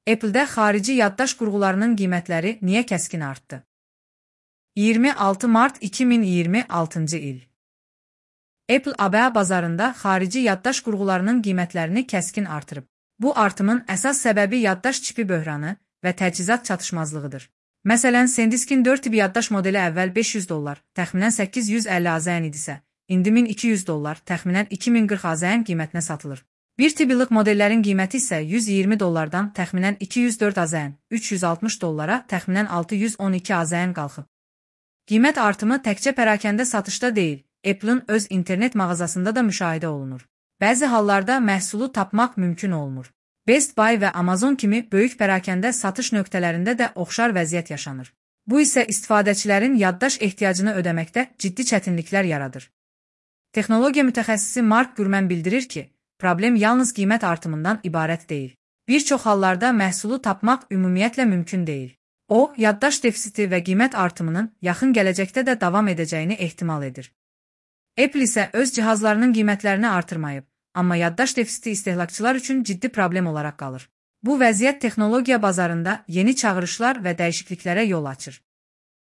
Apple-də xarici yaddaş qurğularının qiymətləri niyə kəskin artdı? 26 mart 2026-cı il. Apple ABA bazarında xarici yaddaş qurğularının qiymətlərini kəskin artırıb. Bu artımın əsas səbəbi yaddaş çipi böhranı və təchizat çatışmazlığıdır. Məsələn, SanDisk'in 4 TB yaddaş modeli əvvəl $500, təxminən $850 AZN idisə, indi $1200, təxminən $2040 AZN qiymətinə satılır. 1 TB-lıq modellərin qiyməti isə $120-dan təxminən $204 AZN, $360, təxminən $612 AZN qalxıb. Qiymət artımı təkcə pərakəndə satışda deyil, Apple'ın öz internet mağazasında da müşahidə olunur. Bəzi hallarda məhsulu tapmaq mümkün olmur. Best Buy və Amazon kimi böyük pərakəndə satış nöqtələrində də oxşar vəziyyət yaşanır. Bu isə istifadəçilərin yaddaş ehtiyacını ödəməkdə ciddi çətinliklər yaradır. Texnologiya mütəxəssisi Mark Gurman bildirir ki, problem yalnız qiymət artımından ibarət deyil. Bir çox hallarda məhsulu tapmaq ümumiyyətlə mümkün deyil. O, yaddaş defisiti və qiymət artımının yaxın gələcəkdə də davam edəcəyini ehtimal edir. Apple isə öz cihazlarının qiymətlərini artırmayıb, amma yaddaş defisiti istehlakçılar üçün ciddi problem olaraq qalır. Bu vəziyyət texnologiya bazarında yeni çağırışlar və dəyişikliklərə yol açır.